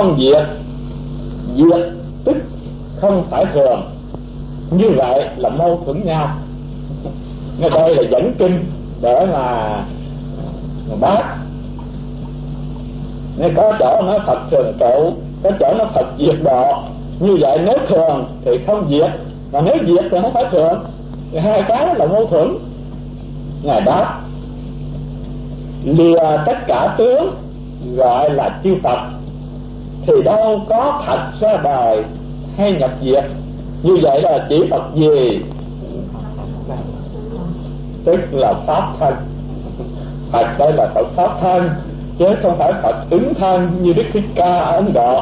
không diệt. Diệt tức không phải thường. Như vậy là mâu thuẫn nhau. Ngay đây là dẫn kinh để mà bác. Nên có chỗ nó Phật thường trụ, có chỗ nó Phật diệt độ. Như vậy nếu thường thì không diệt, mà nếu diệt thì không phải thường. Thì hai cái đó là mâu thuẫn. Ngài đáp: lìa tất cả tướng gọi là chư Phật, thì đâu có thật ra đời hay nhập diệt. Như vậy là chỉ Phật gì? Tức là Pháp thân. Phật đây là Phật Pháp thân, chứ không phải Phật ứng thân như Đức Thích Ca ở Ấn Độ.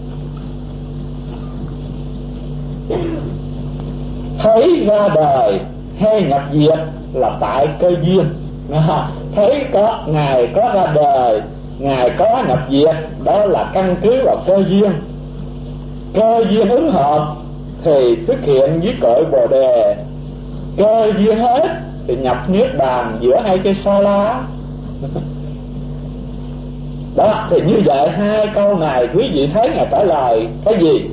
Thấy ra đời hay nhập diệt là tại cơ duyên. Thấy có Ngài có ra đời, Ngài có nhập diệt, đó là căn cứ vào cơ duyên. Cơ duyên ứng hợp thì xuất hiện với cội Bồ Đề. Cơ duyên hết thì nhập niết bàn giữa hai cây sa la. Đó, thì như vậy hai câu này quý vị thấy Ngài trả lời cái gì?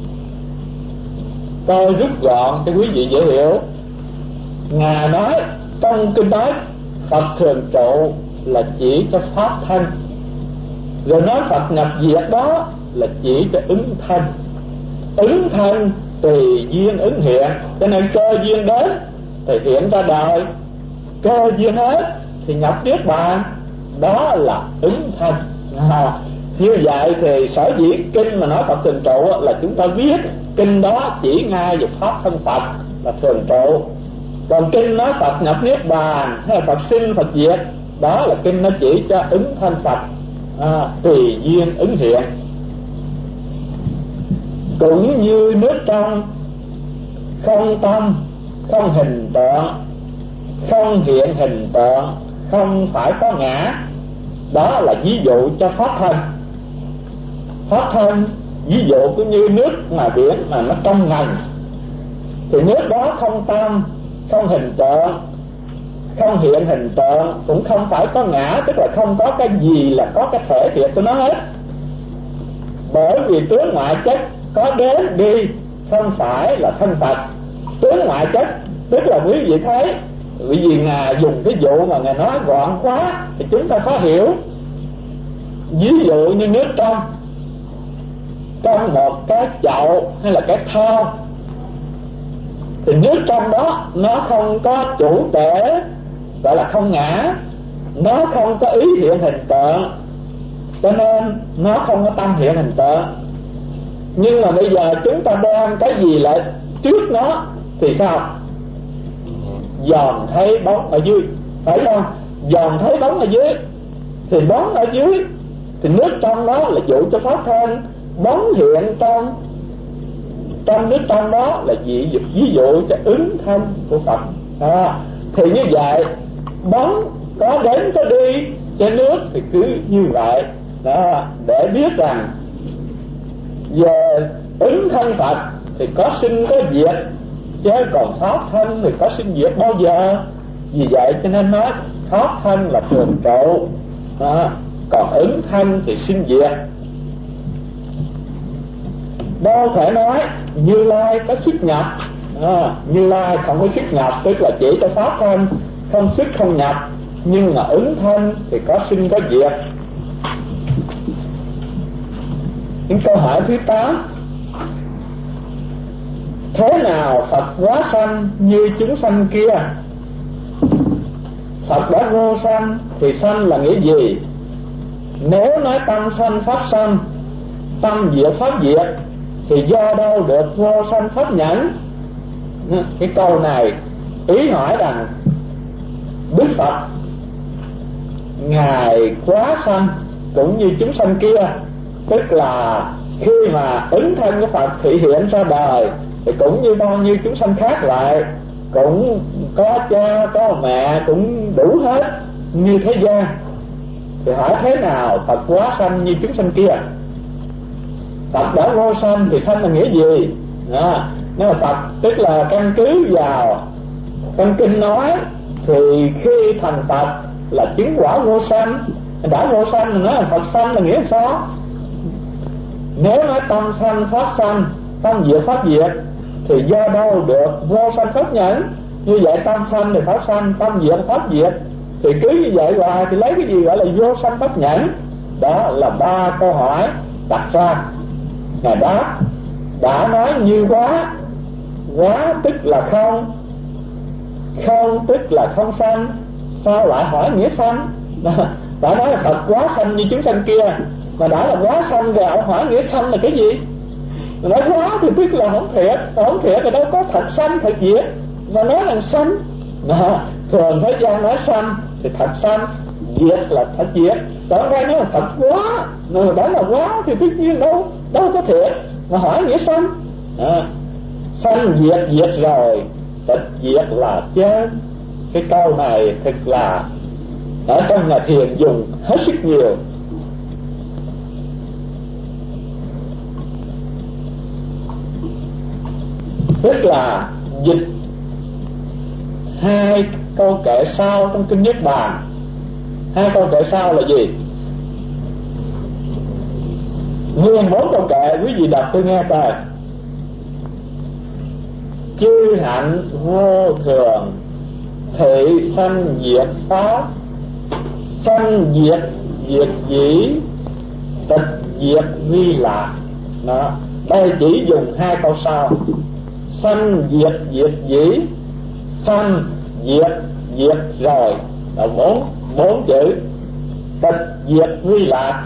Tôi rút gọn cho quý vị dễ hiểu. Ngài nói trong kinh nói Phật thường trụ là chỉ cho Pháp thân, rồi nói Phật nhập diệt đó là chỉ cho ứng thân. Ứng thân tùy duyên ứng hiện, cho nên cơ duyên đến thì hiện ra đời, cơ duyên hết thì nhập niết bàn, đó là ứng thân. Như vậy thì sở dĩ kinh mà nói Phật thường trụ là chúng ta biết kinh đó chỉ ngay về Pháp thân Phật là thường trụ. Còn kinh nói Phật nhập niết bàn hay là Phật sinh Phật diệt, đó là kinh nó chỉ cho ứng thân Phật, tùy duyên ứng hiện. Cũng như nước trong không tâm, không hình tượng, không hiện hình tượng, không phải có ngã, đó là ví dụ cho Pháp thân. Pháp thân ví dụ cũng như nước ngoài biển mà nó trong ngành, thì nước đó không tâm, không hình tượng, không hiện hình tượng, cũng không phải có ngã, tức là không có cái gì là có cái thể hiện của nó hết. Bởi vì tướng ngoại chất có đến đi, không phải là thân Phật. Tướng ngoại chất tức là quý vị thấy, bởi vì Ngài dùng cái dụ mà Ngài nói gọn quá thì chúng ta khó hiểu. Ví dụ như nước trong một cái chậu hay là cái thau, thì nước trong đó nó không có chủ thể, gọi là không ngã, nó không có ý hiện hình tượng, cho nên nó không có tâm hiện hình tượng. Nhưng mà bây giờ chúng ta đem cái gì lại trước nó thì sao? Dòm thấy bóng ở dưới, phải không? Dòm thấy bóng ở dưới, thì bóng ở dưới thì nước trong đó là dụ cho Pháp thân, bóng hiện trong nước trong đó là ví dụ cho ứng thân của Phật. Thì như vậy bóng có đến có đi trên nước thì cứ như vậy đó, để biết rằng về ứng thân Phật thì có sinh có diệt, chứ còn Pháp thân thì có sinh diệt bao giờ. Vì vậy cho nên nói Pháp thân là thường trụ, còn ứng thân thì sinh diệt. Đâu thể nói Như Lai có xuất nhập, Như Lai không có xuất nhập, tức là chỉ cho Pháp thân, không xuất không nhập. Nhưng mà ứng thân thì có sinh có diệt. Những câu hỏi thứ 8: thế nào Phật hóa sanh như chúng sanh kia? Phật đã vô sanh thì sanh là nghĩa gì? Nếu nói tâm sanh pháp sanh, tâm diệt pháp diệt, thì do đâu được vô sanh pháp nhẫn? Cái câu này ý hỏi rằng Đức Phật Ngài quá sanh cũng như chúng sanh kia, tức là khi mà ứng thân của Phật thị hiện ra đời thì cũng như bao nhiêu chúng sanh khác lại, cũng có cha có mẹ, cũng đủ hết như thế gian. Thì hỏi thế nào Phật quá sanh như chúng sanh kia? Phật đã vô sanh thì sanh là nghĩa gì? Nếu mà Phật tức là căn cứ vào trong kinh nói, thì khi thành Phật là chứng quả vô sanh. Đã vô sanh thì nói là Phật sanh là nghĩa sao? Nếu nói tâm sanh pháp sanh, tâm diệt pháp diệt, thì do đâu được vô sanh pháp nhẫn? Như vậy tâm sanh thì pháp sanh, tâm diệt pháp diệt, thì cứ như vậy hoài thì lấy cái gì gọi là vô sanh pháp nhẫn? Đó là ba câu hỏi đặt ra. Ngài đáp đã nói như quá, quá tức là không, không tức là không sanh, sao lại hỏi nghĩa sanh? Đã nói là thật quá sanh như chúng sanh kia, mà đã là quá sanh rồi ông hỏi nghĩa sanh là cái gì? Nói quá thì tức là không thiệt, không thiệt thì đâu có thật sanh thật diệt, mà nói là sanh. Thường thế gian nói sanh thì thật sanh, diệt là thật diệt. Còn đây nói là thật quá, mà đó là quá thì tất nhiên đâu có thiệt, mà hỏi nghĩa sanh. Sanh diệt diệt rồi, tịch diệt là chết. Cái câu này thật là ở trong nhà thiền dùng hết sức nhiều. Tức là dịch hai câu kệ sau trong kinh Niết Bàn. Hai câu kệ sau là gì? Nguyên 4 câu kệ quý vị đọc tôi nghe coi. Chư hạnh vô thường, thị sanh diệt pháp, sanh diệt diệt dĩ, tịch diệt vi lạc. Đó, đây chỉ dùng hai câu sau. Sanh diệt diệt dĩ, sanh diệt diệt rồi, là bốn chữ. Tịch diệt vi lạc,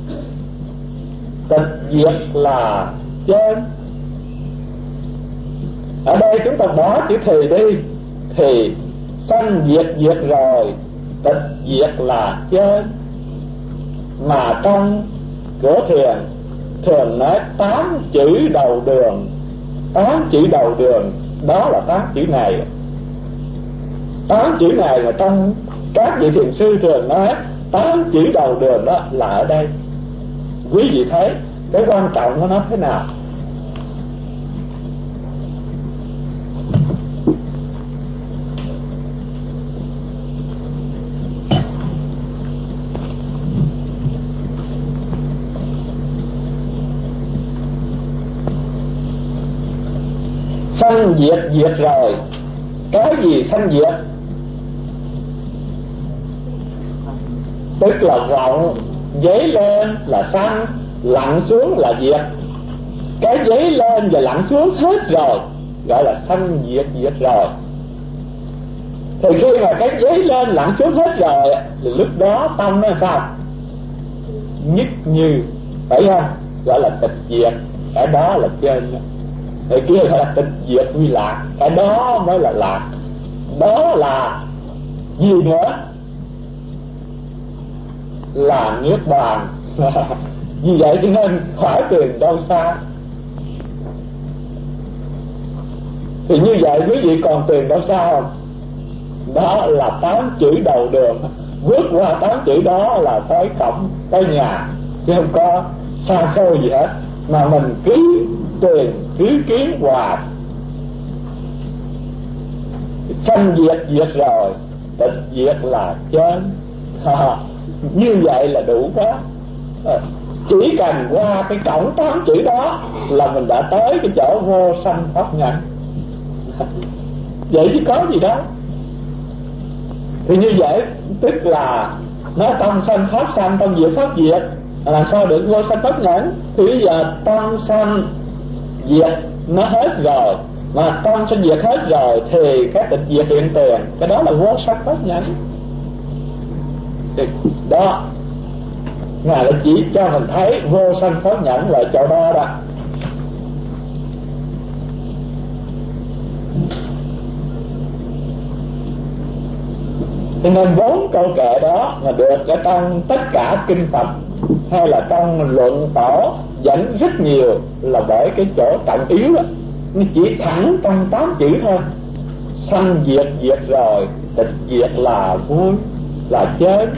tịch diệt là chết. Ở đây chúng ta bỏ chữ thì đi, thì sanh diệt diệt rồi, tịch diệt là chết. Mà trong cửa thiền thường nói 8 chữ đầu đường. 8 chữ đầu đường đó là 8 chữ này. 8 chữ này là trong các vị thiền sư thường nói 8 chữ đầu đường đó là ở đây. Quý vị thấy cái quan trọng của nó thế nào? Sanh diệt diệt rồi, cái gì sanh diệt? Tức là vọng dấy lên là sanh, lặn xuống là diệt. Cái dấy lên và lặn xuống hết rồi gọi là sanh diệt diệt rồi. Thì khi mà cái dấy lên lặn xuống hết rồi thì lúc đó tâm nó sao? Nhất như, phải không? Gọi là tịch diệt. Cái đó là trên đó. Thì kia là tịch diệt vi lạc, cái đó mới là lạc. Đó là gì nữa? Là niết bàn. Vì vậy cho nên khỏi tìm đâu xa. Thì như vậy quý vị còn tìm đâu xa không? Đó là 8 chữ đầu đường. Bước qua 8 chữ đó là tới cổng, tới nhà, chứ không có xa xôi gì hết. Mà mình cứ tìm, cứ kiến hoài. Sanh diệt diệt rồi, tịch diệt là chết. Như vậy là đủ quá. Chỉ cần qua cái cổng 8 chữ đó là mình đã tới cái chỗ vô sanh pháp nhẫn. Vậy chứ có gì đâu. Thì như vậy tức là nó tâm sanh pháp sanh, tâm diệt pháp diệt, làm sao được vô sanh pháp nhẫn? Thì bây giờ tâm sanh diệt nó hết rồi, mà tâm sanh diệt hết rồi thì cái tịch diệt hiện tiền, cái đó là vô sanh pháp nhẫn. Thì đó, Ngài đã chỉ cho mình thấy vô sanh pháp nhẫn là chỗ đó đó. Cho nên 4 câu kệ đó là được ở trong tất cả kinh Phật hay là trong luận tổ dẫn rất nhiều, là bởi cái chỗ trọng yếu đó. Nó chỉ thẳng trong 8 chữ thôi. Sanh diệt diệt rồi, tịch diệt là vui, là chết.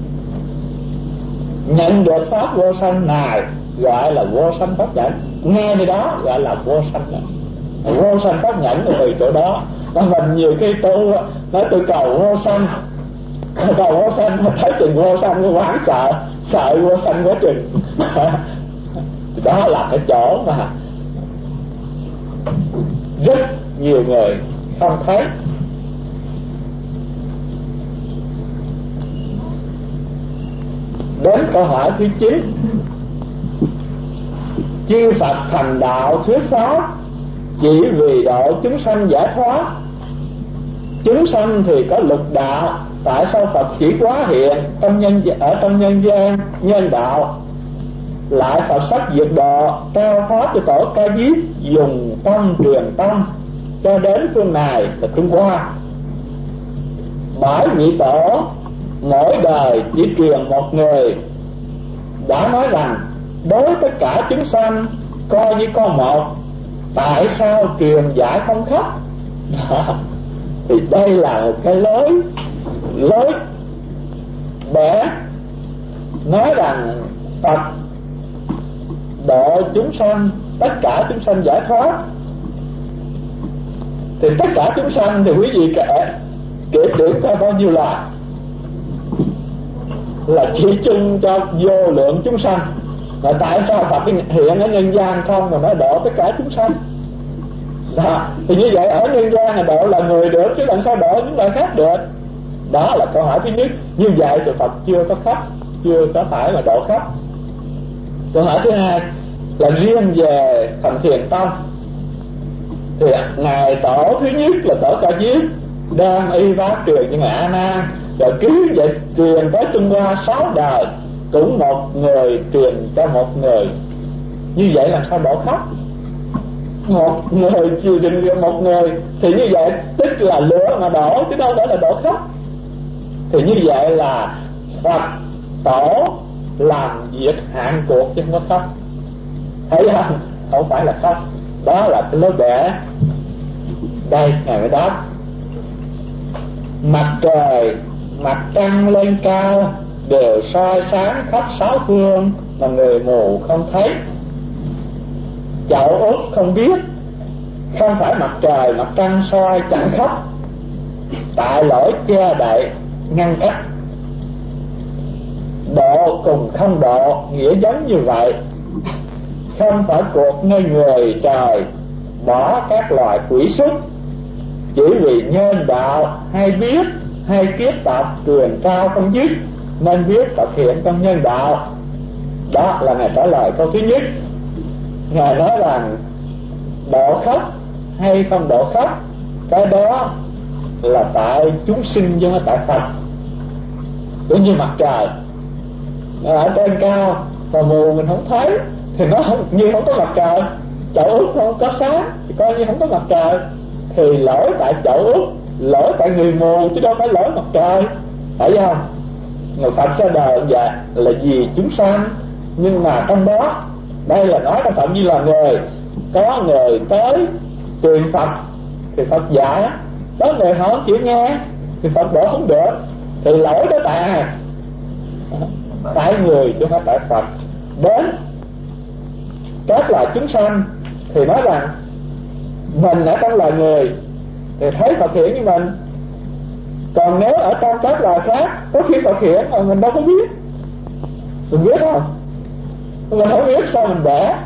Nhận được pháp vô sanh này gọi là vô sanh pháp nhẫn. Nghe đi đó gọi là vô sanh nhẫn. Vô sanh pháp nhẫn là từ chỗ đó. Mà mình nhiều khi tu nói tôi cầu vô sanh, cầu vô sanh thấy chừng vô sanh hoảng sợ, sợ vô sanh quá chừng. Đó là cái chỗ mà rất nhiều người không thấy. Đến câu hỏi thứ 9: chư Phật thành đạo thuyết pháp chỉ vì độ chúng sanh giải thoát. Chúng sanh thì có lục đạo, tại sao Phật chỉ quá hiện ở trong nhân gian nhân đạo, lại Phật sách diệt độ cao pháp cho tổ Ca Diếp dùng tâm truyền tâm cho đến phương này là Trung Hoa. Bởi vị tổ mỗi đời chỉ truyền một người, đã nói rằng đối tất cả chúng sanh coi như con một, tại sao truyền giải không khắp? Thì đây là một cái lối để nói rằng Phật độ chúng sanh, tất cả chúng sanh giải thoát. Thì tất cả chúng sanh thì quý vị kiểm điểm coi bao nhiêu là chỉ chung cho vô lượng chúng sanh. Mà tại sao Phật hiện ở nhân gian không mà nói độ tất cả chúng sanh? Đó, thì như vậy ở nhân gian là độ là người được, chứ làm sao độ những loại khác được? Đó là câu hỏi thứ nhất. Như vậy thì Phật chưa có khắp, chưa có phải là độ khắp. Câu hỏi thứ hai là riêng về Thành Thiền Tông, thì ngài tổ thứ nhất là tổ Ca Diếp đem y pháp truyền cho ngài A Nan, rồi cứ vậy truyền tới Trung Hoa 6 đời, cũng một người truyền cho một người. Như vậy làm sao độ khắp? Một người truyền cho một người thì như vậy tức là lửa mà đổ, chứ đâu phải là đổ khắp. Thì như vậy là Phật tổ làm việc hạn cuộc chứ không có khắp. Thấy không? Không phải là khắp. Đó là cái lối bẻ. Đây ngài mới đáp: mặt trời mặt trăng lên cao đều soi sáng khắp 6 phương mà người mù không thấy. Chậu út không biết, không phải mặt trời mặt trăng soi chẳng khắp, tại lỗi che đậy ngăn cách. Độ cùng không độ nghĩa giống như vậy, không phải cuộc nơi người trời bỏ các loài quỷ súc, chỉ vì nhân đạo hay biết hay kiết tập truyền cao không dứt nên biết Phật hiện trong nhân đạo. Đó là ngài trả lời câu thứ nhất. Ngài nói rằng độ khắp hay không độ khắp, cái đó là tại chúng sinh chứ không tại Phật. Cũng như mặt trời ở trên cao mà mù mình không thấy thì nó như không có mặt trời. Chậu út không có sáng thì coi như không có mặt trời. Thì lỗi tại chậu út, lỗi tại người mù chứ đâu phải lỗi mặt trời. Phải không? Người Phật ra đời vậy là vì chúng sanh, nhưng mà trong đó đây là nói trong phạm vi là người. Có người tới truyền Phật thì Phật dạy, có người họ không chịu nghe thì Phật đổ không được. Thì lỗi đó tại ai? Tại người chứ không phải tại Phật. Đến các loài chúng sanh thì nói rằng mình ở trong loài người thì thấy Phật hiện với mình, còn nếu ở trong các loài khác có khi Phật hiện mà mình đâu có biết. Mình biết không? Mình không biết sao mình đẻ.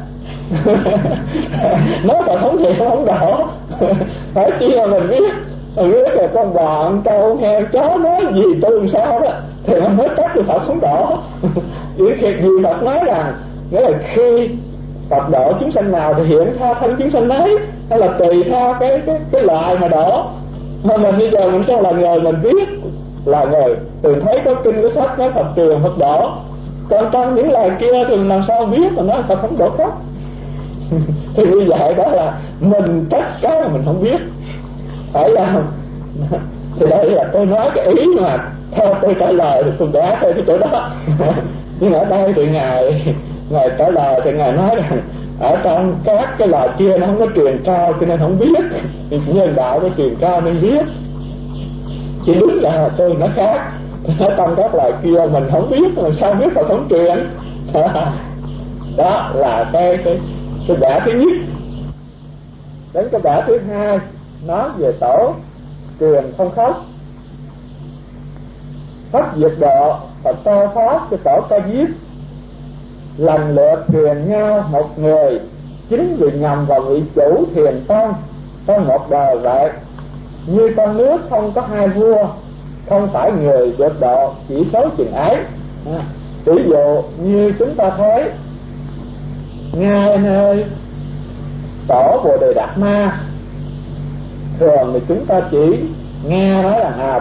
Nói Phật không hiện không đổ. Phải chi mà mình biết. Mình biết là con bò, con trâu, heo, chó nói gì tôi sao đó thì mình mới chắc thì Phật không đổ. Vì Phật nói rằng nghĩa là khi Phật độ chúng sanh nào thì hiện theo thân chúng sanh ấy, hay là tùy theo cái loại mà đổ. Mà mình bây giờ mình trong là người mình biết là người từ thấy có kinh có sách nói Phật truyền Phật đổ, còn trong những loài kia thì làm sao biết mà nói Phật không đổ khắp. Thì như vậy đó là mình trách cái mà mình không biết. Phải không? Thì đây là tôi nói cái ý mà theo tôi trả lời thì tôi đã theo cái chỗ đó. Nhưng ở đây thì ngài trả lời thì ngài nói rằng ở trong các cái loài kia nó không có truyền cao cho nên không biết, thì nhân đạo nó truyền cao nên biết. Chỉ đúng là tôi nói khác, ở trong các loài kia mình không biết, làm sao biết mà không truyền. Đó là cái bẻ thứ nhất. Đến cái bẻ thứ hai nói về tổ truyền không khóc. Pháp diệt độ Phật to pháp cho tổ Ca Diếp lần lượt truyền nhau một người, chính vì nhằm vào vị chủ thiền tông trong một đời vậy. Như trong nước không có hai vua, không phải người được độ chỉ số chừng ấy. Ví dụ như chúng ta thấy ngay nơi tổ Bồ Đề Đạt Ma, thường thì chúng ta chỉ nghe nói là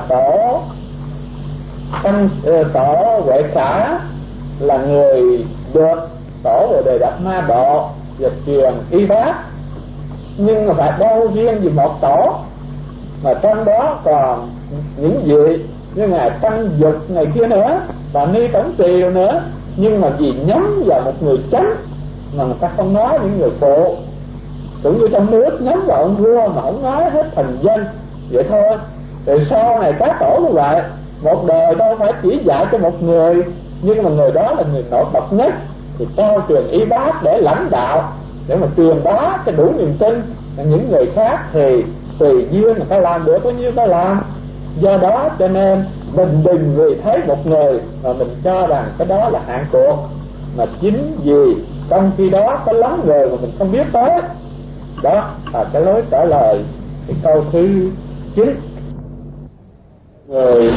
tổ Huệ Khả là người được tổ Bồ Đề Đạt Ma độ và truyền y bác, nhưng mà phải đâu riêng vì một tổ, mà trong đó còn những vị như ngài Tăng Dục ngày kia nữa và Ni Tổng Trì nữa, nhưng mà vì nhắm vào một người chánh mà người ta không nói những người phụ. Cũng như trong nước nhắm vào ông vua mà không nói hết thần danh vậy thôi. Rồi sau này các tổ như vậy, một đời đâu phải chỉ dạy cho một người, nhưng mà người đó là người nổi bật nhất thì trao truyền y bác để lãnh đạo, để mà truyền bá cho đủ niềm tin. Những người khác thì tùy duyên người ta làm được bao nhiêu ta làm. Do đó cho nên mình đừng vì thấy một người mà mình cho rằng cái đó là hạn cuộc, mà chính vì trong khi đó có lắm người mà mình không biết tới. Đó là cái lối trả lời cái câu thứ 9. Người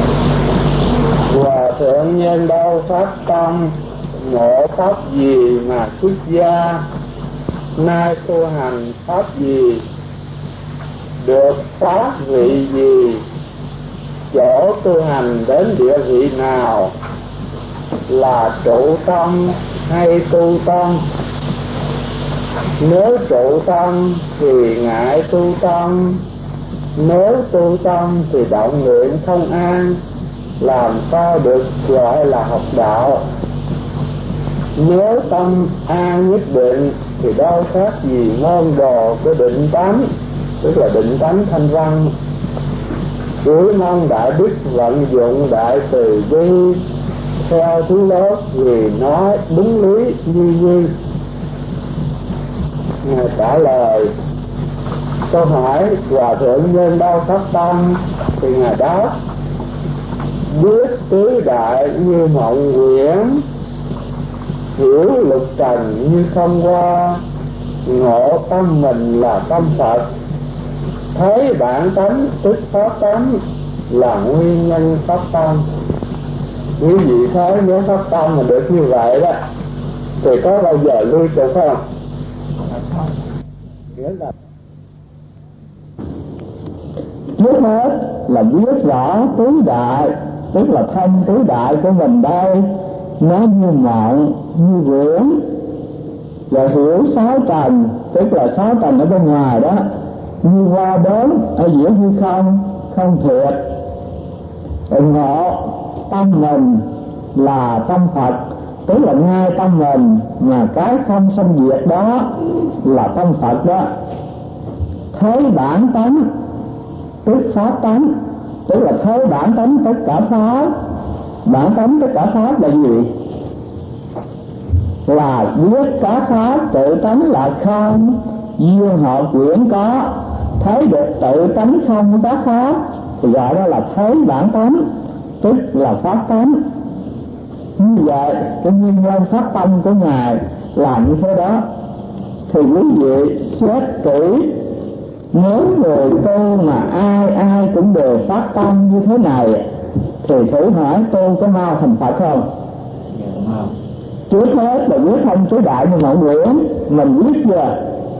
Hòa thượng Nhân Đâu phát tâm ngộ pháp gì mà xuất gia, nay tu hành pháp gì, được pháp vị gì, chỗ tu hành đến địa vị nào, là trụ tâm hay tu tâm? Nếu trụ tâm thì ngại tu tâm, nếu tu tâm thì động niệm không an, làm sao được gọi là học đạo? Nếu tâm an nhất định thì đâu khác gì môn đồ của định tánh, tức là định tánh thanh văn. Cứ mong đại đức vận dụng đại từ bi theo thứ lớp vì nói đúng lý như. Ngài trả lời câu hỏi Hòa thượng Nhân Đâu phát tâm thì ngài đáp: biết tứ đại như mộng quyển, hiểu lục trần như không qua, ngộ tâm mình là tâm Phật, thấy bản tánh tức pháp tánh là nguyên nhân pháp tâm. Quý vị thấy nếu pháp tâm mà được như vậy đó thì có bao giờ lui tục không? Nghĩa là trước hết là biết rõ tứ đại, tức là thân tứ đại của mình đây nó như mộng như quyển, và hiểu sáu trần, tức là sáu trần ở bên ngoài đó như qua đến ở giữa hư không, không thiệt. Ngộ tâm mình là tâm Phật, tức là ngay tâm mình mà cái không sanh diệt đó là tâm Phật đó. Thấy bản tánh tức pháp tánh, tức là thấy bản tánh tất cả pháp. Bản tánh tất cả pháp là gì? Là biết các pháp tự tánh là không, duyên hợp quyển có. Thấy được tự tánh không của các pháp thì gọi đó là thấy bản tánh, tức là pháp tánh. Như vậy cái nguyên nhân pháp tâm của ngài là như thế đó. Thì quý vị xét kỹ, nếu người tu mà ai cũng đều phát tâm như thế này thì thử hỏi tu có mau thành Phật không? Trước hết là quyết thông tứ đại như mộng quyển, mình biết chưa?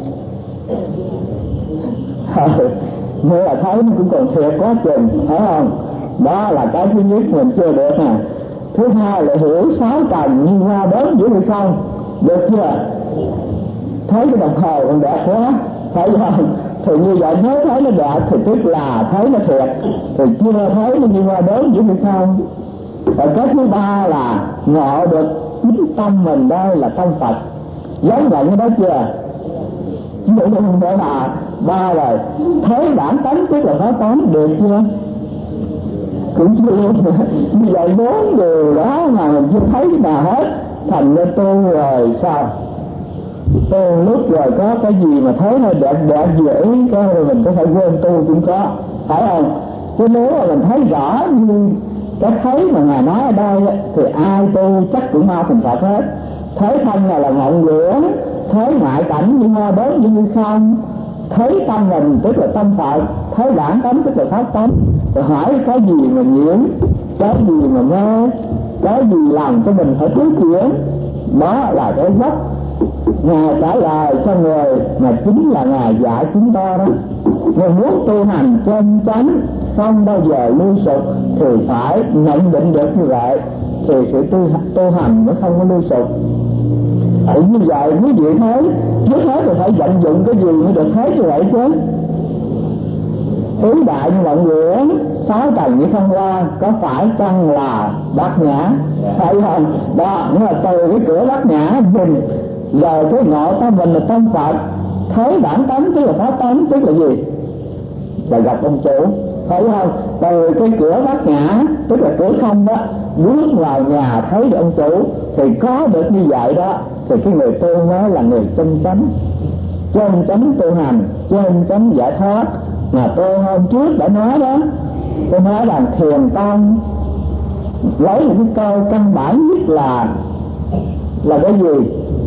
Nghĩa là thấy nó cũng còn thiệt quá chừng, phải không? Đó là cái thứ nhất mình chưa được nè. Thứ hai là hiểu sáu trần như hoa đến giữa hay không, được chưa? Thấy cái đồng hồ còn đẹp quá, phải không? Thì như vậy nếu thấy nó đẹp thì tức là thấy nó thiệt, thì chưa thấy nó như hoa đến giữa hay không. Và cái thứ ba là ngộ được chính tâm mình đây là tâm Phật, giống vậy cái đó chưa? Chứ không phải là ba rồi thấy bản tánh tức là pháp tánh, được chưa? Cũng chưa. Như vậy bốn điều đó mà mình chưa thấy cái nào hết, thành lên tu rồi sao? Tu lúc rồi có cái gì mà thấy nó đẹp dễ cái rồi mình có phải quên tu cũng có, phải không? Chứ nếu mà mình thấy rõ như cái thấy mà ngài nói ở đây thì ai tu chắc cũng mau thành Phật hết. Thế thân này là ngọn lửa, thế ngoại cảnh như hoa đốt như không. Thấy tâm mình tức là tâm Phật, thấy bản tánh tức là pháp tánh. Rồi hỏi có gì mà nhiễm, có gì mà mê, có gì làm cho mình phải thiếu chuyển. Đó là cái gốc Ngài trả lời cho người mà chính là Ngài dạy chúng ta đó. Người muốn tu hành chân chánh không bao giờ lưu sụp thì phải nhận định được như vậy, thì sự tu hành nó không có lưu sụp. Như vậy quý vị thấy trước hết thì phải vận dụng cái gì mới được thấy như vậy chứ. Tứ đại như ngọn lửa, sáu trần như không qua, có phải chăng là bát nhã? Phải không? Đó, nhưng mà từ cái cửa bát nhã nhìn rồi cái ngộ tâm mình là tâm Phật, thấy bản tánh tức là pháp tánh, tức là gì? Là gặp ông chủ, phải không? Từ cái cửa bát nhã tức là cửa không đó, bước vào nhà thấy được ông chủ thì có được như vậy đó, thì cái người tu nói là người chân chánh, chân chánh tu hành, chân chánh giải thoát. Mà tôi hôm trước đã nói đó, tôi nói rằng thiền tông lấy một cái câu căn bản nhất là cái gì?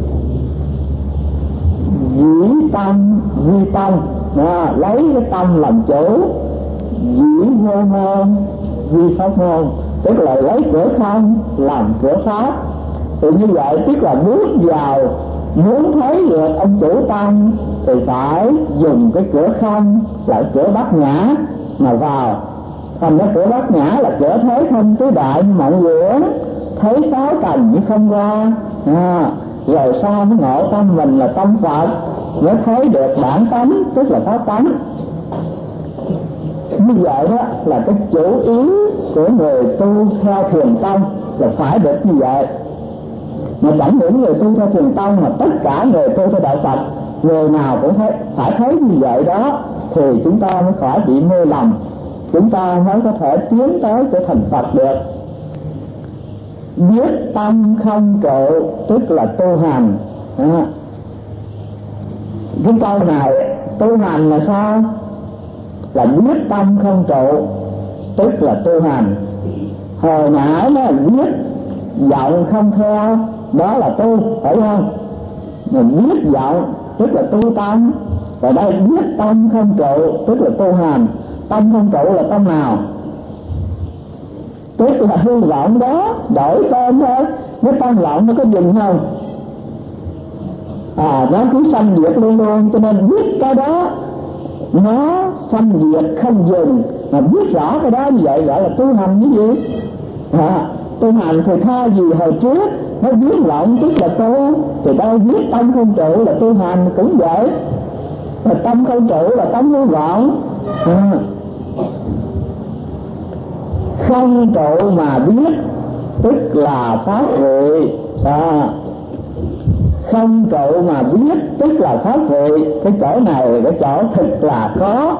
Dĩ tâm vi tâm, lấy cái tâm làm chủ, dĩ vô môn vi pháp môn, tức là lấy cửa không làm cửa pháp. Thì như vậy tức là bước vào muốn thấy được ông chủ tâm thì phải dùng cái cửa không là cửa bát nhã mà vào. Thành cái cửa bát nhã là cửa thế không tứ đại như mọi người thấy sáu trần như không qua, rồi sau mới ngộ tâm mình là tâm Phật, mới thấy được bản tánh tức là pháp tánh. Như vậy đó là cái chủ yếu của người tu theo thiền tông là phải được như vậy. Mà chẳng những người tu theo thiền tông mà tất cả người tu theo đạo Phật, người nào cũng phải thấy như vậy đó, thì chúng ta mới khỏi bị mê lầm, chúng ta mới có thể tiến tới trở thành Phật được. Biết tâm không trụ tức là tu hành. Cái câu này tu hành là sao? Là biết tâm không trụ tức là tu hành. Hồi nãy nó biết vọng không theo, đó là tu, phải không? Mình biết vọng tức là tu tâm, và đây biết tâm không trụ tức là tu hành. Tâm không trụ là tâm nào? Tức là hư vọng đó, đổi tên thôi. Cái tâm vọng nó có dừng không? Nó cứ sanh diệt luôn luôn, cho nên biết cái đó nó sanh diệt không dừng, mà biết rõ cái đó như vậy gọi là tu hành cái gì? Tu hành thì thay vì hồi trước nó biết vọng tức là tu, thì đâu biết tâm không trụ là tu hành cũng vậy. Mà tâm không trụ là tâm hư vọng. Không trụ mà biết tức là pháp vị. Không trụ mà biết tức là pháp vị. Cái chỗ này là cái chỗ thực là có.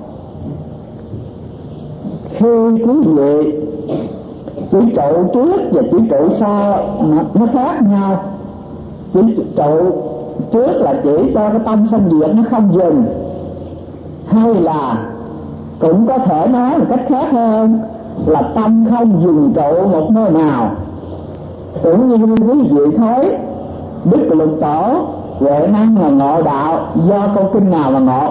Khi quý vị chỉ trụ trước và chỉ trụ sau nó khác nhau. Chỉ trụ trước là chỉ cho cái tâm sanh diệt nó không dừng, hay là cũng có thể nói một cách khác hơn là tâm không dừng trụ một nơi nào. Cũng như quý vị thấy Đức Lục Tổ Huệ Năng là ngộ đạo do câu kinh nào mà ngộ?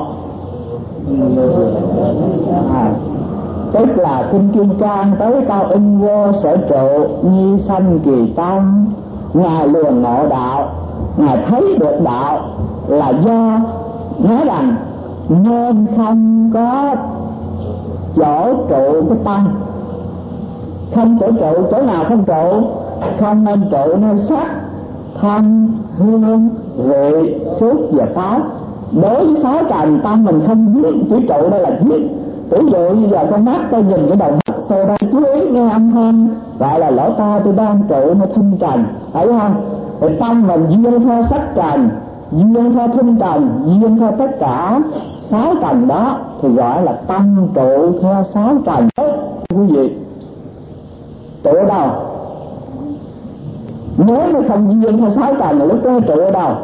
Tức là kinh Kim Cang tới câu in vô sở trụ nhi sanh kỳ tâm. Ngài liền ngộ đạo, Ngài thấy được đạo là do nói rằng nên không có chỗ trụ cái tâm. Không chỗ trụ, chỗ nào không trụ? Không nên trụ nơi sắc, thân, hương, vị, xúc và pháp. Đối với sáu trần tâm mình không biết, chỉ trụ đây là biết. Ví dụ như giờ con mắt tôi nhìn cái đầu mắt, tôi đang chú ý nghe âm thanh, gọi là lỗ tai tôi đang trụ nó thinh trần, phải không? Thì tâm mình duyên theo sắc trần, duyên theo thinh trần, duyên theo tất cả sáu trần đó thì gọi là tâm trụ theo sáu trần. Quý vị trụ ở đâu? Nếu nó không duyên theo sáu trần là lúc đó trụ ở đâu?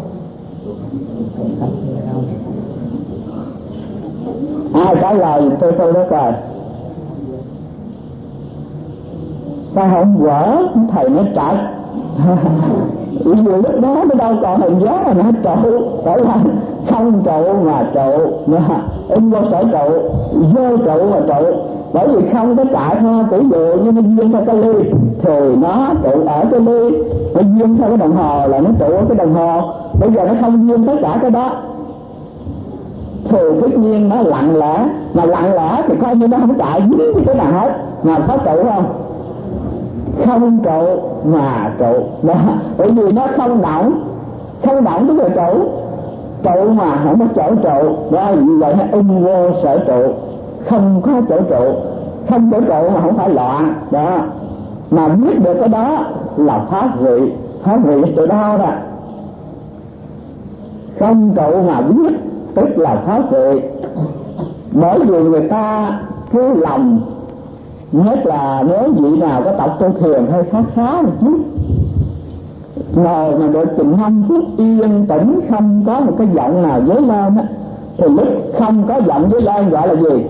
Ai trả lời tôi đó coi. Sao không gỡ thầy nó trả Vì lúc đó nó đâu còn hình dáng là nó trụ, phải là không trụ mà trụ, in vô sở trụ, vô trụ mà trụ. Bởi vì không có chạy theo tỷ dụ như nó duyên theo cái ly thì nó trụ ở cái ly, nó duyên theo cái đồng hồ là nó trụ ở cái đồng hồ. Bây giờ nó không duyên tất cả cái đó thì tất nhiên nó lặng lẽ, mà lặng lẽ thì coi như nó không chạy dính với cái nào hết, mà có trụ không? Không trụ mà trụ đó, bởi vì nó không động tức là trụ mà không có chỗ trụ đó, vì vậy nó ung vô sở trụ, không có chỗ trụ, không chỗ trụ mà không phải loạn đó, mà biết được cái đó là pháp vị chỗ đó đó, không trụ mà biết tức là pháp vị. Bởi vì người ta cứ lầm, nhất là nếu vị nào có tập tu thiền hơi khá một chút, ngồi mà được chừng 5 phút yên tĩnh không có một cái giọng nào dấy lên á, thì lúc không có giọng dấy lên gọi là gì?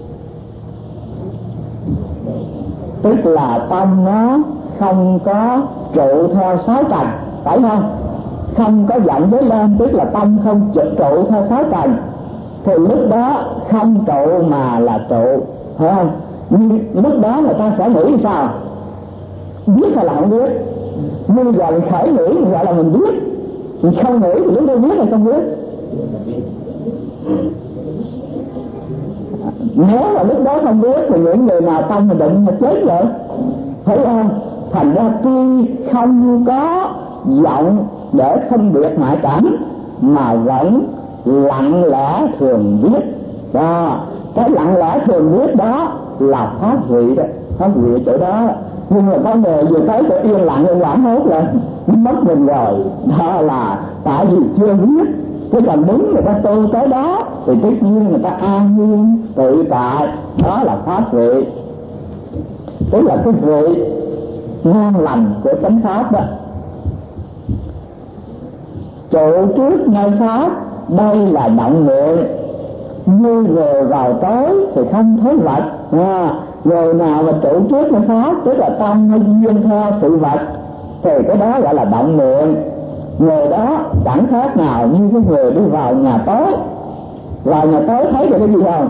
Tức là tâm nó không có trụ theo sáu trần, phải không? Không có giọng dấy lên tức là tâm không trụ theo sáu trần, thì lúc đó không trụ mà là trụ, phải không? Nhưng lúc đó người ta sẽ nghĩ sao? Biết hay là không biết? Nhưng giờ khởi nghĩ gọi là mình biết, mình không nghĩ thì lúc đó biết hay không biết? Nếu mà lúc đó không biết thì những người nào tâm mình định mà chết rồi, thấy không? Thành ra tuy không có giọng để phân biệt ngoại cảnh mà vẫn lặng lẽ thường biết đó. Cái lặng lẽ thường biết đó là pháp vị đó, pháp vị ở chỗ đó. Nhưng mà có người vừa thấy sẽ yên lặng rồi hoảng hốt lên, mất mình rồi, đó là tại vì chưa biết. Thế còn đúng người ta tu tới đó thì tất nhiên người ta an nhiên tự tại, đó là pháp vị, tức là cái vị ngon lành của chánh pháp đó. Trụ trước ngay pháp, đây là động niệm, như người vào tối thì không thấy vật. Người nào mà trụ trước ngay pháp tức là tâm nó duyên theo sự vật thì cái đó gọi là động niệm. Người đó chẳng khác nào như cái người đi vào nhà tối. Vào nhà tối thấy được cái gì không?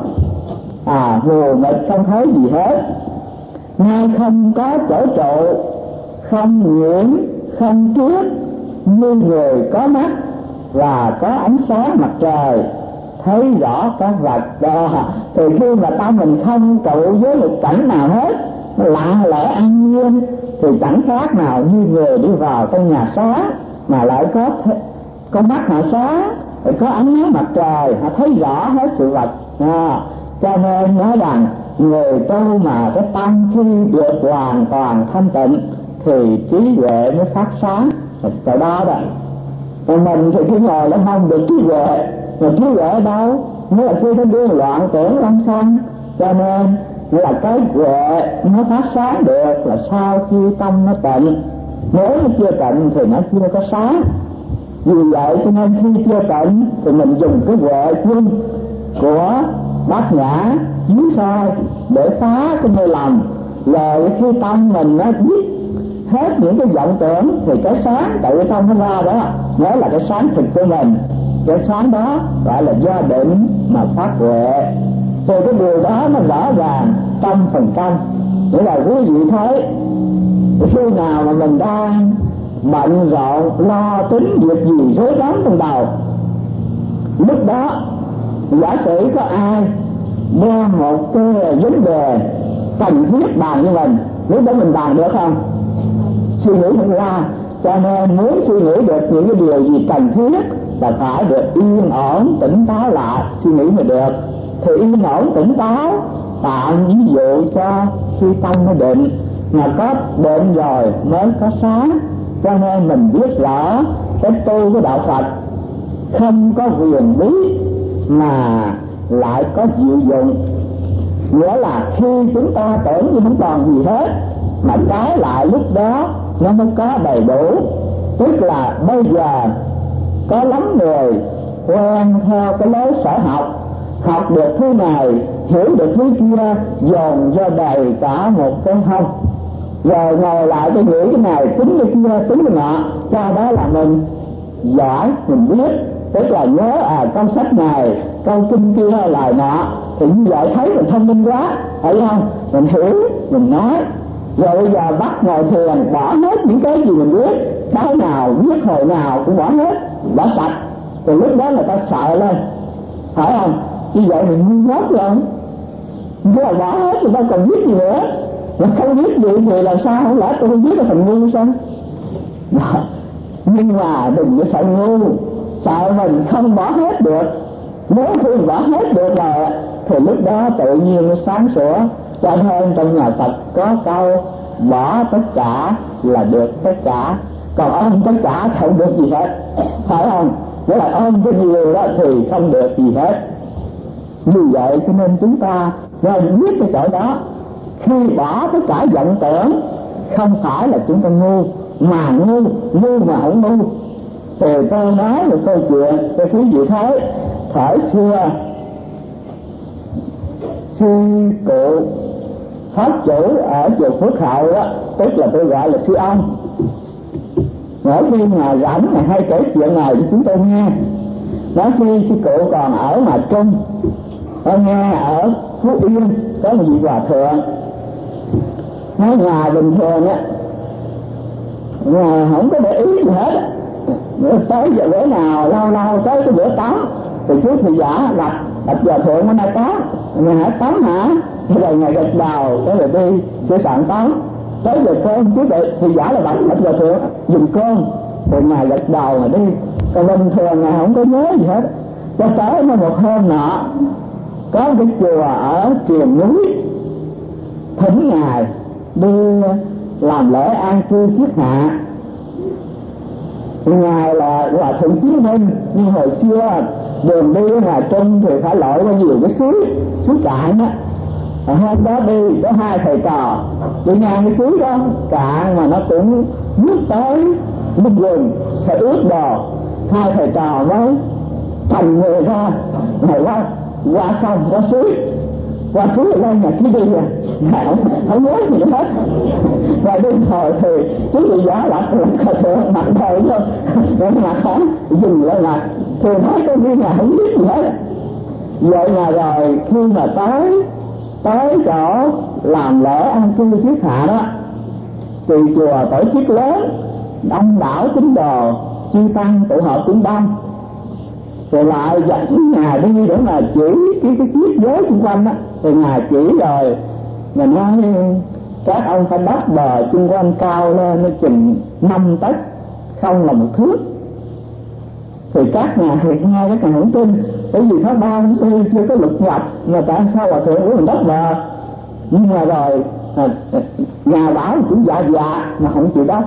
Mù mịt không thấy gì hết, ngay không có chỗ trụ, không nhiễm, không trước, như người có mắt và có ánh sáng mặt trời thấy rõ các vật đó. Thì khi mà tâm mình không trụ với một cảnh nào hết, lặng lẽ an nhiên, thì chẳng khác nào như người đi vào trong nhà sáng mà lại có mắt họ sáng, có ánh nắng mặt trời, họ thấy rõ hết sự vật. Cho nên nói rằng người tu mà cái tâm khi được hoàn toàn thanh tịnh thì trí huệ mới phát sáng. Tại đó đó, còn mình thì cứ ngồi nó không được trí huệ, mà trí huệ ở đâu? Nó là khi nó đưa loạn tưởng lăng xăng. Cho nên là cái huệ nó phát sáng được là sau khi tâm nó tịnh. Nếu nó chưa tịnh thì nó chưa có sáng. Vì vậy cho nên khi chưa tịnh thì mình dùng cái huệ chung của Bát Nhã chiếu soi để phá cái mê lầm. Rồi khi tâm mình nó biết hết những cái vọng tưởng thì cái sáng tự tâm nó ra đó, đó là cái sáng thực của mình. Cái sáng đó gọi là do định mà phát huệ. Thì cái điều đó nó rõ ràng 100%. Nghĩa là quý vị thấy khi nào mà mình đang bận rộn lo tính việc gì rối rắm trong đầu, lúc đó giả sử có ai đem một cái vấn đề cần thiết bàn với mình, lúc đó mình bàn được không? Suy nghĩ không ra. Cho nên muốn suy nghĩ được những cái điều gì cần thiết là phải được yên ổn tỉnh táo lại suy nghĩ mới được. Thì yên ổn tỉnh táo tạo ví dụ cho khi tâm nó định, mà có định rồi mới có sáng. Cho nên mình biết rõ cái tu của đạo Phật không có huyền bí mà lại có diệu dụng. Nghĩa là khi chúng ta tưởng như không còn gì hết, mà trái lại lúc đó nó mới có đầy đủ. Tức là bây giờ có lắm người quen theo cái lối sở học được thứ này hiểu được thứ kia, dồn cho đầy cả một cái hông. rồi ngồi lại tôi nghĩ cái này tính cái kia tính cái nọ, cho đó là mình giỏi, mình biết, tức là nhớ câu sách này, câu kinh kia, lời nọ, thì như vậy thấy mình thông minh quá, thấy không? Mình hiểu, mình nói. Rồi bây giờ bắt ngồi thiền, bỏ hết những cái gì mình biết, cái nào biết hồi nào cũng bỏ hết, bỏ sạch. Thì lúc đó người ta sợ lên, phải không? Như vậy mình ngu ngốc rồi, nếu mà bỏ hết thì đâu còn biết gì nữa. Mà không biết gì thì làm sao, không lẽ tôi không biết là thành ngu sao? Đó. Nhưng mà đừng có sợ ngu, sợ mình không bỏ hết được. Nếu khi bỏ hết được là thì lúc đó tự nhiên nó sáng sủa. Cho nên trong nhà Phật có câu bỏ tất cả là được tất cả, còn ôm tất cả không được gì hết, phải không? Nếu là ôm cái nhiều đó thì không được gì hết. Như vậy cho nên chúng ta nên biết cái chỗ đó. Khi bỏ tất cả vọng tưởng, không phải là chúng ta ngu, mà ngu mà không ngu. Thì tôi nói một câu chuyện cho quý vị thấy. Thời xưa sư cụ pháp chủ ở chùa Phước Hậu đó, tức là tôi gọi là sư ông, mỗi khi mà rảnh ngày hay kể chuyện này cho chúng tôi nghe. Nói khi sư cụ còn ở Hà Trung, tôi nghe ở Phú Yên có một vị hòa thượng nói nhà bình thường á, nhà không có để ý gì hết á, tới giờ bữa nào lâu tới cái bữa tắm thì trước thì giả đặt hòa thượng nó nay tắm, ngày hãy tắm hả, rồi ngày gật đầu cái rồi đi sửa soạn tắm. Tới giờ cơm trước thì giả là đặt hòa thượng dùng cơm, rồi ngày gật đầu mà đi. Còn bình thường ngày không có nhớ gì hết. Cho tới một hôm nọ có một cái chùa ở Triền Núi thỉnh ngài đi làm lễ an cư kiết hạ. Ngài là hòa thượng chứng minh, nhưng hồi xưa đường đi ở Hà Trung thì phải lội qua nhiều cái suối cạn á. Hôm đó đi có hai thầy trò đi ngang cái suối đó cạn mà nó cũng nước tới nước quần sẽ ướt đồ. Hai thầy trò mới thành người ra ngày qua sông qua suối lên nhà cứ đi không nhớ gì hết. Và đi hồi thì chú bị giá lạnh cà thượng mặt đời thôi, rồi mà không dừng lại mặt thì thấy có như là không biết gì hết. Vậy mà rồi khi mà tới chỗ làm lễ an cư kiết hạ đó thì chùa tổ chức lớn, đông đảo tín đồ chư tăng tụ họp cũng đông, rồi lại dẫn ngài đi để mà chỉ cái chiếc giới xung quanh đó. Thì ngài chỉ rồi mình nói các ông phải đắp bờ xung quanh cao lên nó chừng 5 tấc, không là 1 thước. Thì các ngài thì nghe các ngài không tin, bởi vì tháng 3 tháng 4 chưa có luật nhập mà tại sao hòa thượng của mình đắp bờ. Nhưng mà rồi nhà bảo cũng dạ mà không chịu đắp.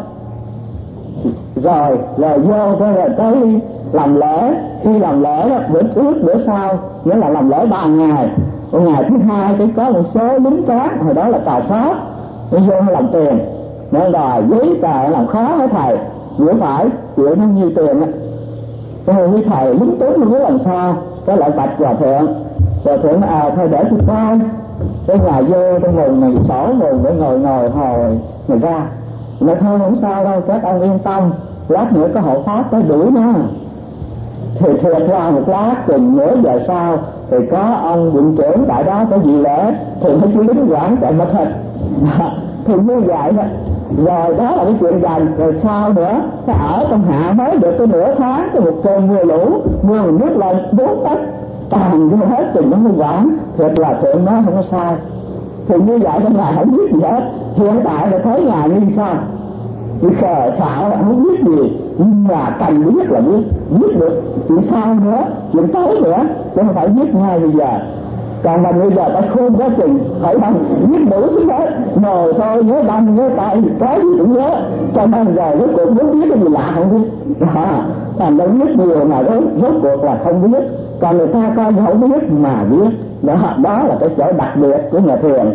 Rồi vô cái rồi tới làm lễ. Khi làm lễ đó, bữa trước bữa sau nghĩa là làm lễ 3 ngày. Còn ngày thứ hai thì có một số lính cát hồi đó là cào pháp đi vô làm tiền, nên đòi giấy tờ làm khó với thầy, vừa phải chịu bao nhiêu tiền á. Rồi với thầy lính tướng không biết làm sao, cái lại bạch hòa thượng thôi để tôi coi. Cái nhà vô trong nguồn này sổ nguồn để ngồi hồi người ra. Nói thôi không sao đâu, các ông yên tâm, lát nữa có hộ pháp tới đuổi nó. Thì thiệt ra một lát chừng nửa giờ sau thì có ông viện trưởng tại đó có gì lễ thì mấy chú lính quản chạy mất hết. Thì như vậy đó. Rồi đó là cái chuyện dành. Rồi sau nữa cái ở trong hạ mới được cái nửa tháng, cái một cơn mưa lũ, mưa mình nước lên 4 tấc tràn vô hết chừng nó mới quản. Thiệt là thượng nói không có sai. Thì như vậy trong ngài không biết gì hết. Hiện tại là thấy ngài như sao, thì khờ xạo không biết gì, nhưng mà cần biết là biết được chuyện sau nữa, chuyện tới nữa, chứ không phải biết ngay bây giờ. Còn mà bây giờ ta khôn quá chừng phải bằng biết đủ thứ hết, ngồi thôi nhớ đâm nhớ tay cái gì cũng nhớ, cho nên rồi rốt cuộc muốn biết cái gì lạ không biết. Thành đã biết nhiều mà rốt cuộc là không biết, còn người ta coi không biết mà biết. Đó là cái chỗ đặc biệt của nhà thiền.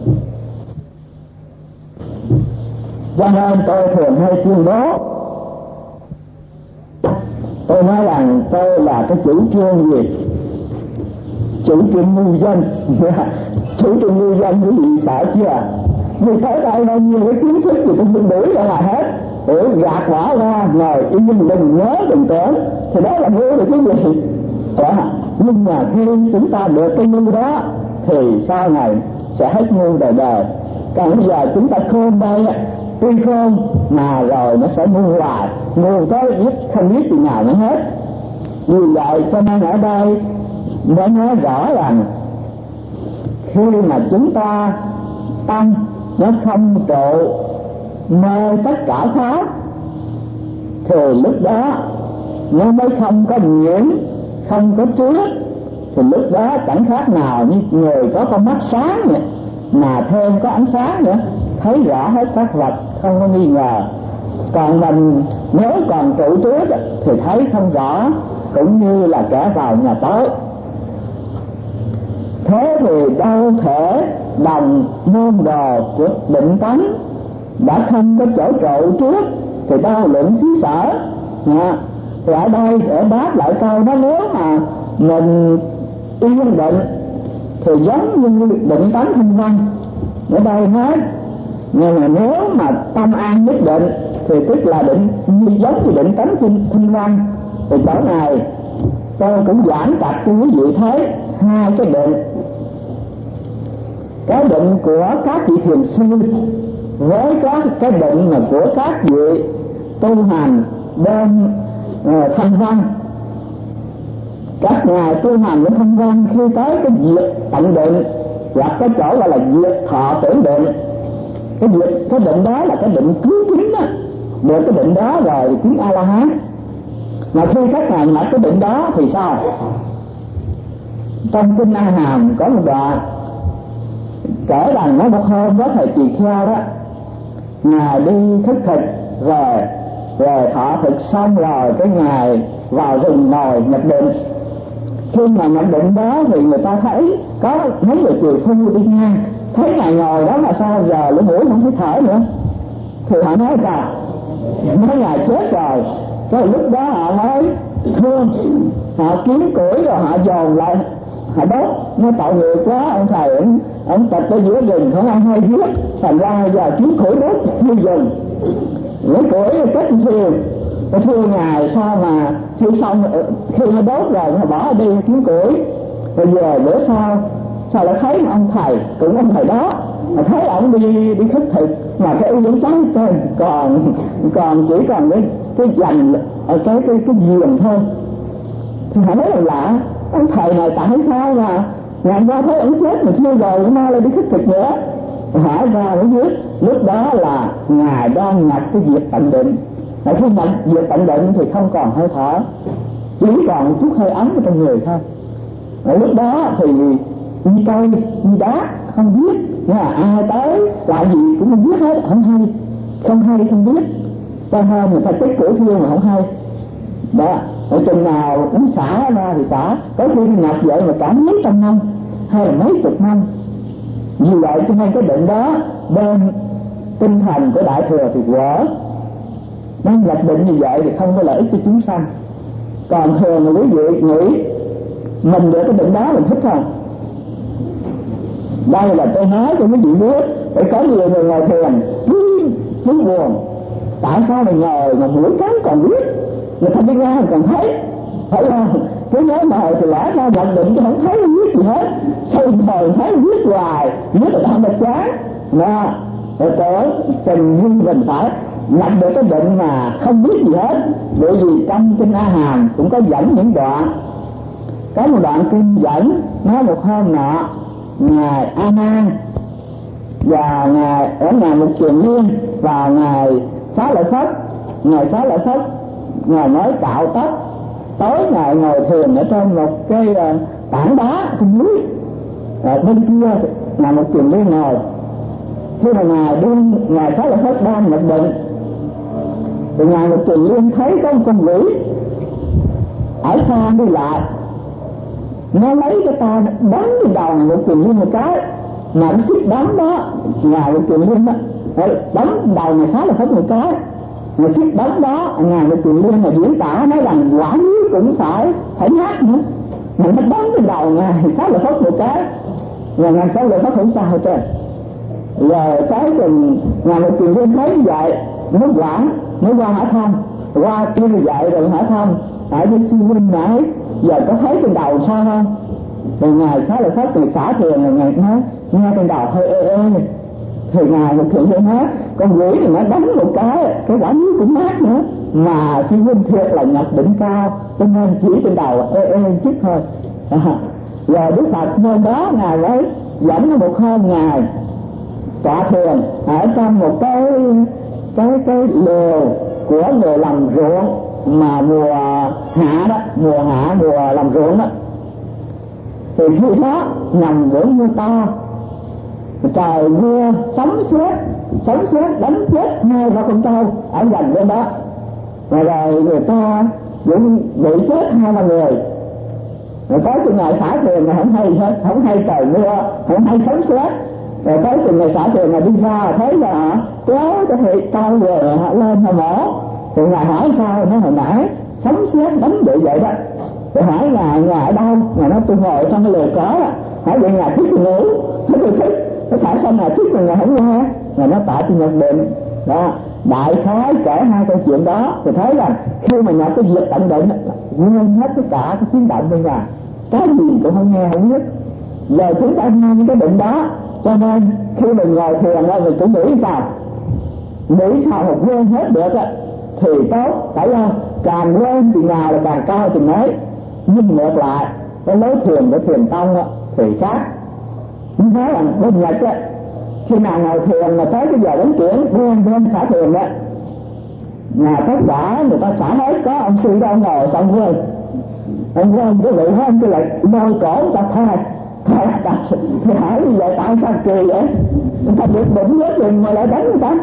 Cho nên tôi thường hay tuyên bố, tôi nói rằng tôi là cái chủ trương gì? Chủ trương ngu dân. Chủ trương ngu dân quý vị sợ chưa? Vì thế đây bao nhiêu cái kiến thức thì cũng đuổi ra ngoài hết, để gạt bỏ ra, ngồi yên đừng nhớ đừng tưởng, thì đó là ngu được cái gì đó. Nhưng mà khi chúng ta được cái ngu đó thì sau này sẽ hết ngu đời đời. Còn bây giờ chúng ta khôn đây, tuy khôn mà rồi nó sẽ ngu hoài, ngu tới không biết gì nào nữa hết. Vì vậy cho nên ở đây đã nói rõ rằng khi mà chúng ta tâm nó không trụ mê tất cả pháp thì lúc đó nó mới không có nhiễm, không có trước. Thì lúc đó chẳng khác nào như người có con mắt sáng vậy, mà thêm có ánh sáng nữa, thấy rõ hết các vật không có nghi ngờ. Còn mình nếu còn trụ trước thì thấy không rõ, cũng như là kẻ vào nhà tối. Thế thì đâu thể đồng môn đồ của định tánh đã không có chỗ trụ trước thì đâu luận xứ sở. Thì ở đây để đáp lại câu đó, nếu mà mình yên định thì giống như định tánh thanh văn ở đây nói. Nhưng mà nếu mà tâm an nhất định thì tức là định giống như định tánh thanh văn. Thì chỗ này tôi cũng giảng tập cho quý vị thấy hai cái định. Cái định của các vị thiền sư với cái định mà của các vị tu hành bên thanh văn. Các ngài tu hành bên thanh văn khi tới cái diệt tận định, hoặc cái chỗ gọi là diệt thọ tưởng định, cái định đó là cái định cứu kính đó. Được cái định đó rồi thì chứng A La Hán. Mà khi các ngài nhập cái định đó thì sao? Trong kinh A Hàm có một đoạn kể rằng nói một hôm đó thầy Tỳ Kheo đó, ngài đi khất thực rồi thọ thực xong rồi cái ngài vào rừng ngồi nhập định. Khi mà nhập định đó thì người ta thấy có mấy người triều phu đi ngang, thấy ngài ngồi đó mà sao giờ lỗ mũi không thấy thở nữa, thì họ nói sao? Nói ngài chết rồi. Cái lúc đó họ nói thương, họ kiếm củi rồi họ dồn lại, họ đốt. Nó tội nghiệp quá, ông thầy ông tập tới giữa rừng không ăn hay giết, thành ra giờ kiếm củi đốt như rừng. Lấy củi cách thiêu ngài sao mà thiêu xong, khi nó đốt rồi họ bỏ đi kiếm củi. Rồi giờ bữa sao lại thấy ông thầy, cũng ông thầy đó, mà thấy ông đi khất thực mà cái y giống trắng trên, còn chỉ còn cái dành cái giềng thôi. Thì họ nói là lạ, ông thầy này tại sao mà ngài ra thấy ông chết mà chưa rồi nó lại đi khất thực nữa. Hỏi ra mới biết lúc đó là ngài đang nhập cái diệt tận định. Mà khi nhập diệt tận định thì không còn hơi thở, chỉ còn một chút hơi ấm ở trong người thôi. Ở lúc đó thì như cây như đá không biết, nhưng mà ai tới lại gì cũng không biết hết, không hay không biết. Cho nên người ta chết cổ thiêu mà không hay đó. Ở chừng nào cũng xả ra thì xả, có khi nhập vậy mà cả mấy trăm năm hay là mấy chục năm. Vì vậy cho nên cái định đó bên tinh thần của Đại Thừa thì vỡ. Nên nhập định như vậy thì không có lợi ích cho chúng sanh. Còn thường là quý vị nghĩ mình được cái định đó mình thích không? Đây là tôi nói cho quý vị biết, để có nhiều người ngồi thiền cứ buồn. Tại sao mình ngồi mà mũi cắn còn biết, người ta đi ra còn thấy, phải không? Cứ nói ngồi thì lẽ ra nhập định chứ không thấy biết gì hết. Sao ngồi thấy biết hoài, biết là ta mệt chán. Mà rồi tới trình như mình phải nhập được cái định mà không biết gì hết. Bởi vì trong kinh A Hàm cũng có dẫn những đoạn. Có một đoạn kinh dẫn nói một hôm nọ ngài A Nan và ngài ở nhà một Kiền Liên và ngài Xá Lợi Phất. Ngài Xá Lợi Phất ngài nói cạo tóc, tối ngài ngồi thiền ở trên một cái tảng đá trên núi. Bên kia là một Kiền Liên ngồi. Khi mà ngài Xá Lợi Phất đang nhập định thì ngài một Kiền Liên thấy có một con quỷ ở xa đi lại, nó lấy cái ta đấm cái đầu một Kiền Liên một cái, mà nó xích đấm đó, ngài một Kiền Liên đó đấm đầu ngài Xá Lợi Phất một cái, mà xích đấm đó ngài một Kiền Liên là diễn tả nói rằng quả nhiên cũng phải nhát nữa, mà nó đấm cái đầu ngài Xá Lợi Phất một cái, và ngài Xá Lợi Phất không sao hết trơn. Rồi tới chừng ngày một chuyện viên thấy như vậy nó qua Hỏa Thông, qua kia vậy rồi Hỏa Thông ở với sư huynh nãy giờ có thấy trên đầu sao không? Rồi ngài Xá Lợi Phất từ xả thiền rồi ngài nói nghe trên đầu hơi ê thì ngài một thượng viên nói con quỷ thì nó đánh một cái quả núi cũng mát nữa, mà sư huynh thiệt là nhập đỉnh cao cho nên chỉ trên đầu ê chút thôi. Rồi Đức Phật hôm đó ngài mới dẫn một hôm ngài tọa thiền ở trong một cái lều của người làm ruộng, mà mùa hạ làm ruộng đó, thì khi đó nằm vững mưa to, trời mưa sấm sét đánh chết 2 con trâu ở gần bên đó, rồi người ta cũng bị chết 2-3 người. Rồi tới chừng ngày xả thiền là không hay trời mưa, không hay sấm sét. Rồi tới chừng ngày xả thiền là đi ra thấy là kéo cái thịt trâu về lên họ mổ. Thì ngài hỏi sao? Nó hồi nãy sấm sét đánh bị vậy đó. Rồi hỏi ngài ở đâu? Ngài nói tôi ngồi trong cái lều cỏ đó. Hỏi vậy ngài thích ngủ? Thích tôi thích. Nó phải sao ngài thích mà ngài không nghe? Ngài nói tại tôi nhận định đó. Đại khái kể 2 câu chuyện đó thì thấy rằng khi mà nhập cái việc tận định quên hết tất cả cái tiếng động bên ngoài, cái gì cũng không nghe không biết. Giờ chúng ta nghe những cái định đó, cho nên khi mình ngồi thiền ra mình cũng nghĩ sao mà quên hết được á thì tốt, phải không? Càng quên thì nào là càng cao thì nói. Nhưng ngược lại cái lối thiền của thiền tông á thì khác. Như thế là bên Nhật á, khi nào ngồi thiền mà tới cái giờ đánh chuyển quên xả thiền á, nhà tất cả người ta xả hết, có ông sư đó ngồi xong quên cái vị hơn cái lại lôi cổ người ta thôi thì hỏi như vậy tại sao kỳ vậy? Người ta được đỉnh hết rồi mà lại đánh người ta.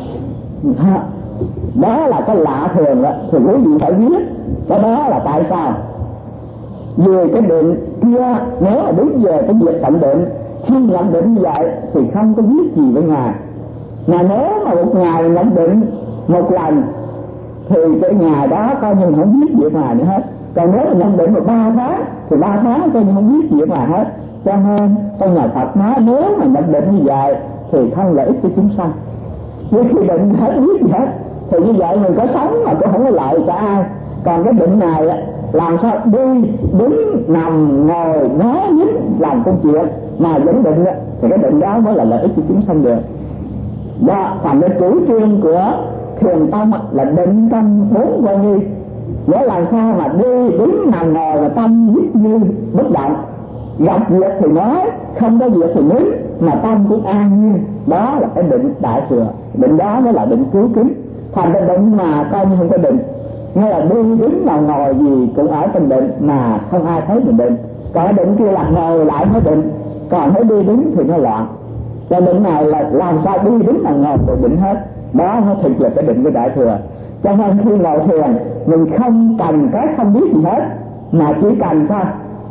Đó là cái lạ thường đó, thì quý vị phải biết cái đó là tại sao. Vì cái định kia nếu mà đúng về cái việc tận định, khi nhận định như vậy thì không có biết gì với Ngài. Mà nếu mà một ngày nhận định một lần thì cái ngày đó coi như không biết gì với Ngài nữa hết. Còn nếu mà nhận định một 3 tháng thì 3 tháng coi như không biết gì với Ngài hết. Cho nên trong nhà Phật nói nếu mà nhận định như vậy thì không lợi ích cho chúng sanh. Nếu khi định hết biết gì hết thì như vậy mình có sống mà cũng không có lợi cho ai. Còn cái định này làm sao đi đứng nằm ngồi nói nhín làm công chuyện mà vẫn định thì cái định đó mới là lợi ích cho chúng sanh được. Đó thành cái chủ trương của thiền tông là định trong 4 vô nghi, để làm sao mà đi đứng nằm ngồi và tâm nhất như bất động, gặp việc thì nói, không có việc thì nín, mà tâm cũng an nhiên. Đó là cái định đại thừa. Định đó mới là định cứu kính. Thành cái định mà coi như không có định, nghe là đi đứng nằm ngồi gì cũng ở trong định mà không ai thấy mình định. Còn định kia là ngồi lại mới định, còn thấy đi đứng thì nó loạn. Cho định này là làm sao đi đứng nằm ngồi rồi định hết. Đó nó thực là cái định của đại thừa. Cho nên khi ngồi thiền mình không cần cái không biết gì hết, mà chỉ cần sao?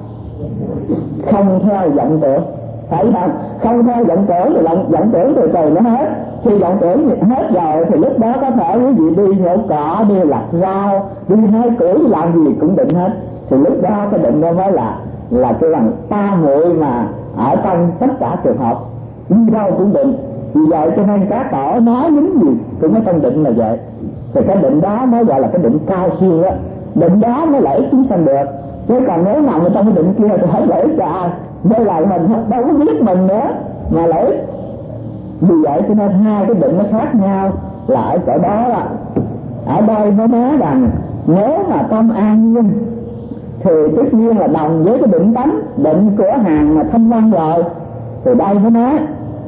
Không theo vọng tưởng, phải không? Không theo vọng tưởng thì vọng tưởng từ từ nó hết. Khi vọng tưởng hết rồi thì lúc đó có thể quý vị đi nhổ cỏ, đi lặt rau, đi hái củi, làm gì cũng định hết. Thì lúc đó cái định đó mới là cái bằng ta muội mà ở trong tất cả trường hợp đi đâu cũng định. Vì vậy cho nên các tổ nói những gì cũng ở trong định là vậy. Thì cái định đó mới gọi là cái định cao siêu đó. Định đó mới lợi ích chúng sanh được. Chứ còn nếu nằm ở trong cái định kia thì hết lợi ích cho ai. Đây là mình đâu có biết mình nữa mà lợi ích. Vì vậy cho nên 2 cái định nó khác nhau là ở chỗ đó là ở đây nó nói rằng nếu mà tâm an nhiên thì tất nhiên là đồng với cái định tánh, định của hàng mà thanh văn rồi. Thì đây nó nói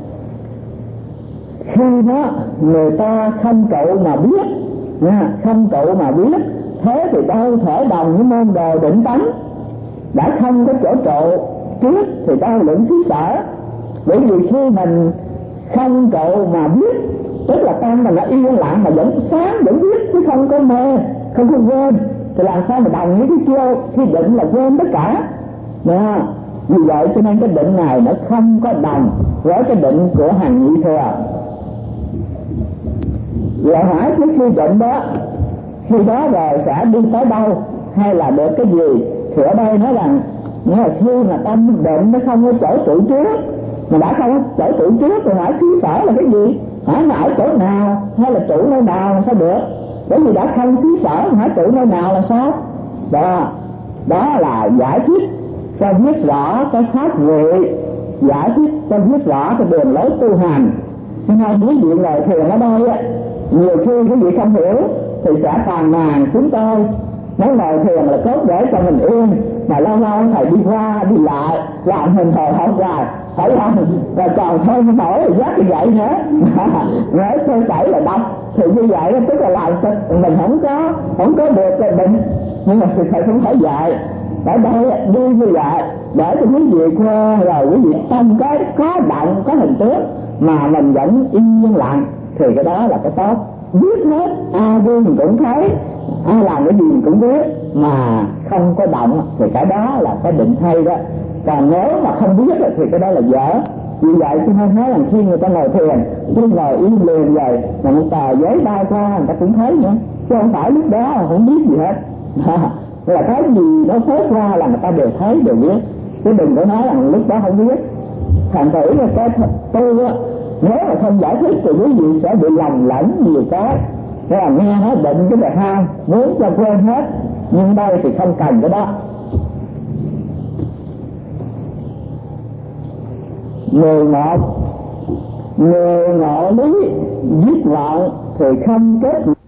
khi đó người ta không cậu mà biết, không cậu mà biết, thế thì đâu thể đồng với môn đồ định tánh. Đã không có chỗ trụ trước thì đâu luận xứ sở. Bởi vì khi mình không cậu mà biết, tức là tâm mình nó yên lặng mà vẫn sáng vẫn biết, chứ không có mê, không có quên, thì làm sao mà đồng với cái kia? Khi định là quên tất cả. Vì vậy cho nên cái định này nó không có đồng với cái định của hàng nhị thừa. Lại hỏi trước khi định đó, khi đó rồi sẽ đi tới đâu hay là được cái gì? Thì ở đây nói rằng khi mà tâm định nó không có chỗ trụ trước mà đã không chỗ trụ trước rồi hỏi xứ sở là cái gì, hỏi là ở chỗ nào hay là trụ nơi nào là sao được, bởi vì đã không xứ sở hỏi trụ nơi nào là sao. Đó là giải thích cho biết rõ cái pháp vị, giải thích cho biết rõ cái đường lối tu hành. Cho nên quý vị ngồi thiền ở đây á, nhiều khi quý vị không hiểu thì sẽ phàn nàn chúng tôi nói ngồi thiền là cốt để cho mình yên, mà lâu lâu thầy đi qua đi lại làm mình hồi hộp hoài, phải không? Và còn thôi không nổi thì dắt như vậy nữa nói sơ sẩy là đọc thì như vậy tức là làm cho mình không có được là định. Nhưng mà sự thật không phải vậy, ở đây đi như vậy để cho quý vị qua rồi quý vị tâm có động có hình tướng mà mình vẫn yên lặng thì cái đó là cái tốt. Biết hết, ai đi mình cũng thấy, ai làm cái gì mình cũng biết, mà không có động thì cái đó là cái định hay đó. Còn nếu mà không biết thì cái đó là dở. Vì vậy cho nên nói rằng khi người ta ngồi thiền, khi ngồi yên liền rồi mà một tờ giấy bay qua người ta cũng thấy nữa, chứ không phải lúc đó không biết gì hết là cái gì nó phớt ra là người ta đều thấy đều biết, chứ đừng có nói rằng lúc đó không biết. Thành thử là cái tu á, nếu mà không giải thích thì quý vị sẽ bị lầm lẫn nhiều cái. Thế là nghe nói định cái là ham, muốn cho quên hết, nhưng đây thì không cần cái đó. Người ngộ lý viết vọng thì không kết